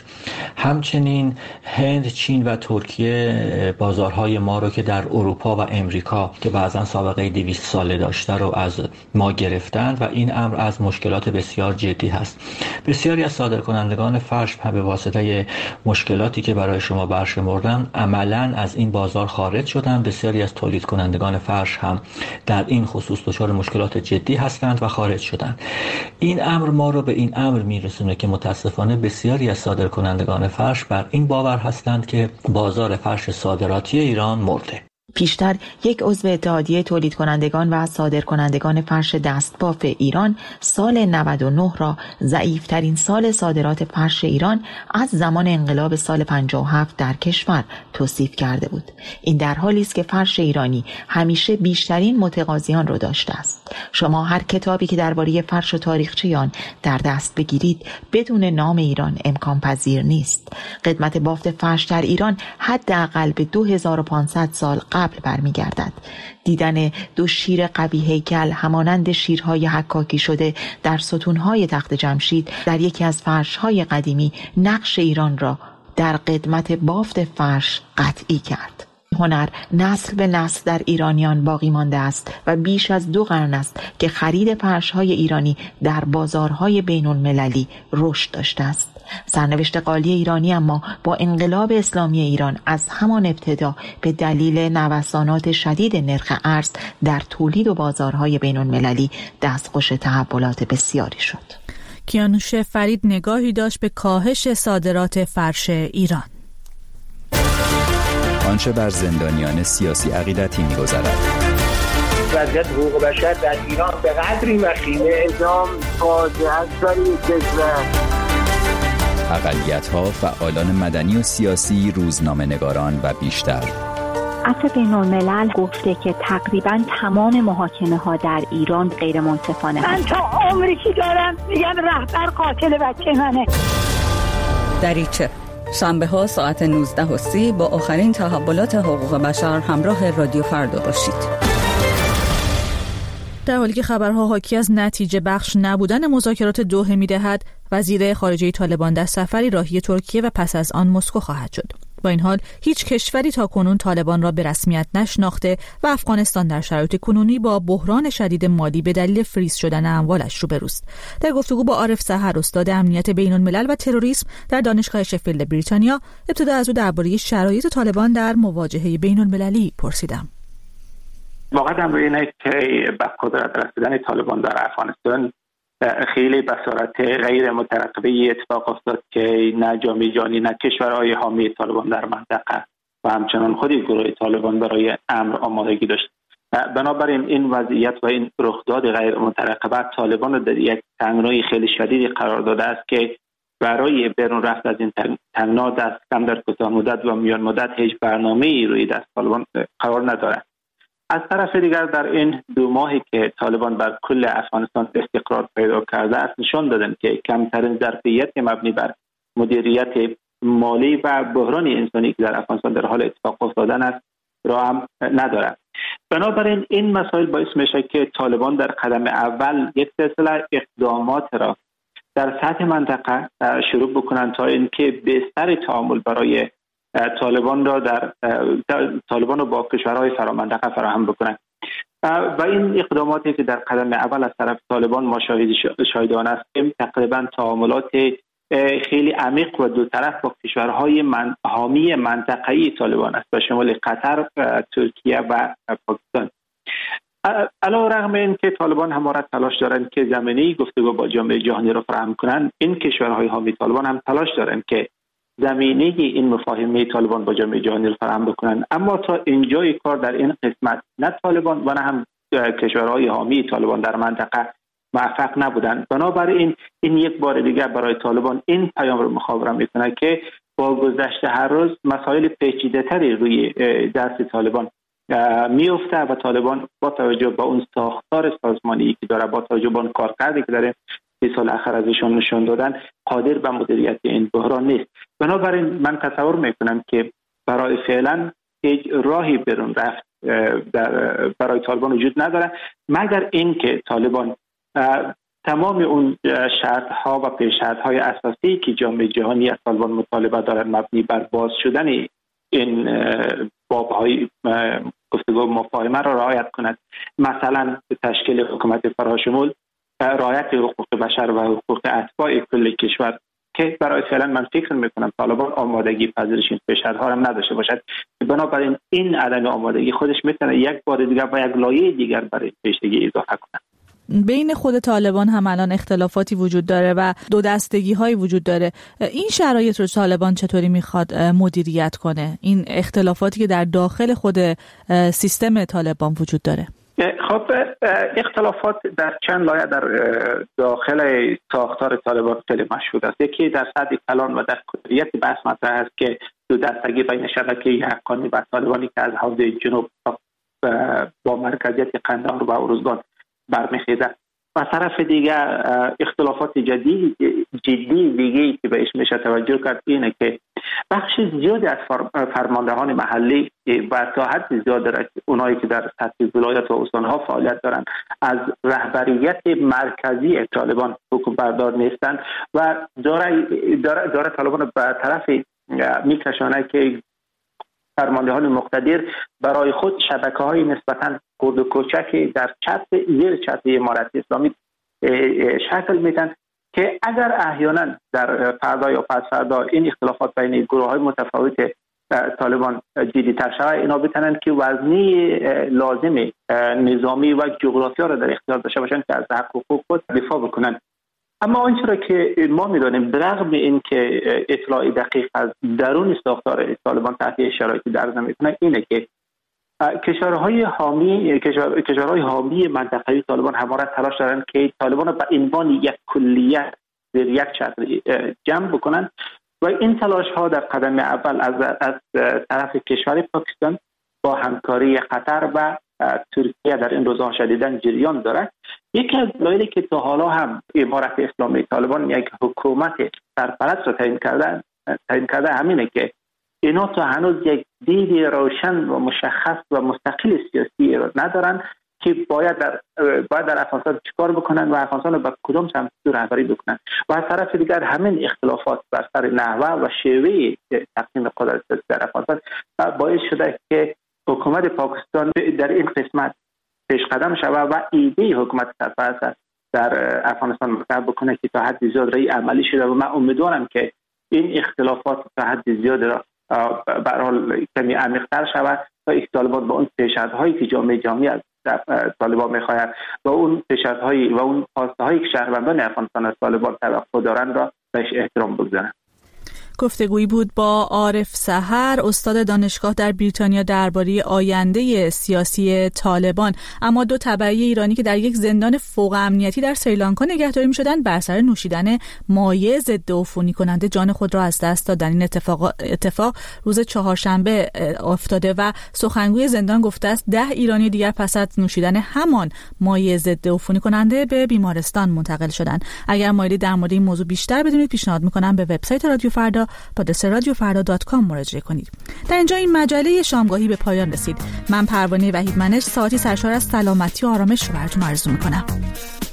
همچنین هند، چین و ترکیه بازارهای ما رو که در اروپا و امریکا که بعضا سابقه دویست ساله داشته رو از ما گرفتن و این امر از مشکلات بسیار جدی هست. بسیاری از صادرکنندگان فرش به واسطه مشکلاتی که برای شما برشمردم عملاً از این بازار خارج شدن. بسیاری از تولید کنندگان فرش هم در این خصوص دچار مشکلات جدی هستند و خارج شدند. این امر ما رو به این امر میرسونه که متاسفانه بسیاری از صادرکنندگان فرش بر این باور هستند که بازار فرش صادراتی ایران مرده. پیشتر یک عضو اتحادیه تولید کنندگان و صادر کنندگان فرش دستباف ایران سال نود و نه را ضعیفترین سال صادرات فرش ایران از زمان انقلاب سال پنجاه و هفت در کشور توصیف کرده بود. این در حالی است که فرش ایرانی همیشه بیشترین متقاضیان را داشته است. شما هر کتابی که درباره فرش و تاریخچه آن در دست بگیرید بدون نام ایران امکان پذیر نیست. قدمت بافت فرش در ایران حداقل به دو هزار و پانصد سال قبل برمیگردد. دیدن دو شیر قوی هیکل همانند شیرهای حکاکی شده در ستونهای تخت جمشید در یکی از فرشهای قدیمی نقش ایران را در قدمت بافت فرش قطعی کرد. هنر نسل به نسل در ایرانیان باقی مانده است و بیش از دو قرن است که خرید فرش‌های ایرانی در بازارهای بین‌المللی رشد داشته است. سرنوشت قالی ایرانی اما با انقلاب اسلامی ایران از همان ابتدا به دلیل نوسانات شدید نرخ ارز در تولید و بازارهای بین‌المللی دستخوش تحولات بسیاری شد. کیانوش فرید نگاهی داشت به کاهش صادرات فرش ایران. آنچه بر زندانیان سیاسی عقیدتی می‌گذرد. وضعیت حقوق بشر در ایران به قدری وخیمه اعدام فاجعه است برای کشور. اقلیت‌ها، فعالان مدنی و سیاسی، روزنامه‌نگاران و بیشتر. عفو بین‌الملل گفته که تقریباً تمام محاکمه‌ها در ایران غیر منصفانه. من تا عمری که دارم میگم رهبر قاتل بچه منه. دریچه شنبه ها ساعت نوزده و سی با آخرین تحولات حقوق بشر همراه رادیو فردا باشید. در حالی که خبرها حاکی از نتیجه بخش نبودن مذاکرات دوحه می‌دهد، وزیر خارجه طالبان در سفری راهی ترکیه و پس از آن مسکو خواهد شد. با این حال هیچ کشوری تاکنون طالبان را به رسمیت نشناخته و افغانستان در شرایط کنونی با بحران شدید مالی به دلیل فریز شدن اموالش روبروست. در گفتگو با عارف سحر، استاد امنیت بین‌الملل و تروریسم در دانشگاه شفیلد بریتانیا، ابتدا از او درباره شرایط طالبان در مواجهه بین‌المللی پرسیدم. واقعا در اینه که به قدرت رسیدن طالبان در افغانستان خیلی بصارت غیر مترقبه اتفاق افتاد که نه جامعه جهانی نه کشورهای حامی طالبان در منطقه و همچنان خود گروه طالبان برای امر آمادگی داشت. بنابراین این وضعیت و این رخداد غیر مترقبه طالبان رو در یک تنگنای خیلی شدیدی قرار داده است که برای بیرون رفت از این تنگنا دست کم در کوتاه مدت و میان مدت هیچ برنامه‌ای روی دست طالبان قرار ندارد. از طرف دیگر در این دو ماهی که طالبان بر کل افغانستان استقرار پیدا کرده است نشان دادند که کمترین ظرفیت مبنی بر مدیریت مالی و بحران انسانی که در افغانستان در حال اتفاق افتادن است را هم ندارد. بنابراین این مسائل باعث میشه که طالبان در قدم اول یک سلسله اقدامات را در سطح منطقه شروع بکنند تا اینکه بستر تعامل برای طالبان را در طالبان را با کشورهای فرامنطقه فراهم بکنند و این اقداماتی که در قدم اول از طرف طالبان ما شاهدان است تقریبا تعاملات خیلی عمیق و دو طرف با کشورهای من حامی منطقه‌ای طالبان است به شمول قطر، ترکیه و پاکستان. علاوه رغم این که طالبان همواره تلاش دارند که زمینه گفتگو با جامعه جهانی را فراهم کنند، این کشورهای حامی طالبان هم تلاش دارند که زمینه این مفاهمه طالبان با جامعه جهانی را فراهم بکنند. اما تا اینجای کار در این قسمت نه طالبان و نه هم کشورهای حامی طالبان در منطقه موفق نبودند. بنابراین این یک بار دیگر برای طالبان این پیام رو مخابره میکنه که با گذشت هر روز مسائل پیچیده‌تری روی دست طالبان میفته و طالبان با توجه به اون ساختار سازمانی که داره، با توجه به اون کارکردی که داره سی سال اخیر ازشون نشون دادن، قادر به مدیریت این بحران نیست. بنابراین من تصور میکنم که برای فعلا هیچ راهی بیرون رفت در برای طالبان وجود نداره مگر اینکه طالبان تمام اون شرط ها و پیشنهاد های اساسی که جامعه جهانی از طالبان مطالبه دارد مبنی بر باز شدن این باب های گفتگو مفاهمه را رعایت کند، مثلا تشکیل حکومت فراشمول، رعایت حقوق بشر و حقوق اتباع کل کشور که برای فعلا من فکر میکنم طالبان آمادگی پذیرش این پیشنهادها هم نداشته باشد. بنابراین این عدم آمادگی خودش میتونه یک بار دیگر و یک لایه دیگر برای پیشگی اضافه کنه. بین خود طالبان هم الان اختلافاتی وجود داره و دو دستگی هایی وجود داره. این شرایط رو طالبان چطوری میخواد مدیریت کنه؟ این اختلافاتی که در داخل خود سیستم طالبان وجود داره. خب اختلافات در چند لایه در داخل ساختار طالبان خیلی مشهود است. یکی در سطح کلان و در کلیت بحث مطرح است که دو دستگی بین شبکه حقانی و طالبانی که از حوزه جنوب با مرکزیت قندهار و ارزگان برمیخیزد. و طرف دیگر اختلافات جدی جدی دیگه که بهش میشه توجه کرد اینه که بخش زیادی از فرماندهان محلی و تا حد زیاد اونایی که در سطح ولایت و استانها فعالیت دارند از رهبریت مرکزی طالبان حکم بردار نیستند و داره داره, داره طالبان به طرف میکشانه که فرماندهان مقتدر برای خود شبکه‌های نسبتاً خرد و کوچکی در چتر زیر چتر امارت اسلامی شکل میدن که اگر احیانا در فردا یا پس فردا این اختلافات بین گروه‌های متفاوت طالبان جدی‌تر شود، اینا بتونن که وزنی لازم نظامی و جغرافیا را در اختیار داشته باشند که از حق و حقوق خود دفاع بکنن. اما آنچه را که ما می‌دانیم برغم این که اطلاع دقیق از درون ساختار طالبان تحت شرایطی درز نمی‌کنه اینه که کشورهای حامی کشور کشورهای حامی منطقه‌ای طالبان همواره تلاش دارند که طالبان را به عنوان یک کلیت در یک چتر جمع بکنند و این تلاش‌ها در قدم اول از از طرف کشور پاکستان با همکاری قطر و ترکیه در این روزها شدیداً جریان دارد. یکی از دلایلی که تا حالا هم امارت اسلامی طالبان یک حکومت سرپرست را تعیین کرده تعیین کرده همینه که اینا تا هنوز یک دید روشن و مشخص و مستقل سیاسی را ندارن که باید در باید در افغانستان چیکار بکنن و افغانستان رو به کدام سمت رهبری بکنن و از طرف دیگر همین اختلافات بر سر نحوه و شیوه تقسیم قدرت در افغانستان باعث شده که حکومت پاکستان در این قسمت پیش قدم شود و ایده حکومت سرپرست در افغانستان مطرح بکنه که تا حد زیاد رای عملی شده و من امیدوارم که این اختلافات تا حد زیاد را به هر حال کمی عمیق‌تر شود تا طالبان با اون پیشنهادهایی که جامعه جهانی از طالبان می‌خواهد و اون پیشنهادهایی و اون خواسته‌هایی که شهروندان افغانستان از طالبان توقع دارند را بهش احترام بگذارند. گفتگویی بود با عارف سحر، استاد دانشگاه در بریتانیا درباره آینده سیاسی طالبان. اما دو تبعی ایرانی که در یک زندان فوق امنیتی در سریلانکا نگهداری می‌شدند بر اثر نوشیدن مایع ضد عفونی کننده جان خود را از دست دادند. این اتفاق اتفاق روز چهارشنبه افتاده و سخنگوی زندان گفته است ده ایرانی دیگر پس از نوشیدن همان مایع ضد عفونی کننده به بیمارستان منتقل شدند. اگر مایلی در مورد این موضوع بیشتر بدونید پیشنهاد می‌کنم به وبسایت رادیو فردا با آدرس رادیو فردا دات کام مراجعه کنید. در اینجا این مجله شامگاهی به پایان رسید. من پروانه وحید منش ساعتی سرشار از سلامتی و آرامش رو براتون آرزو می‌کنم.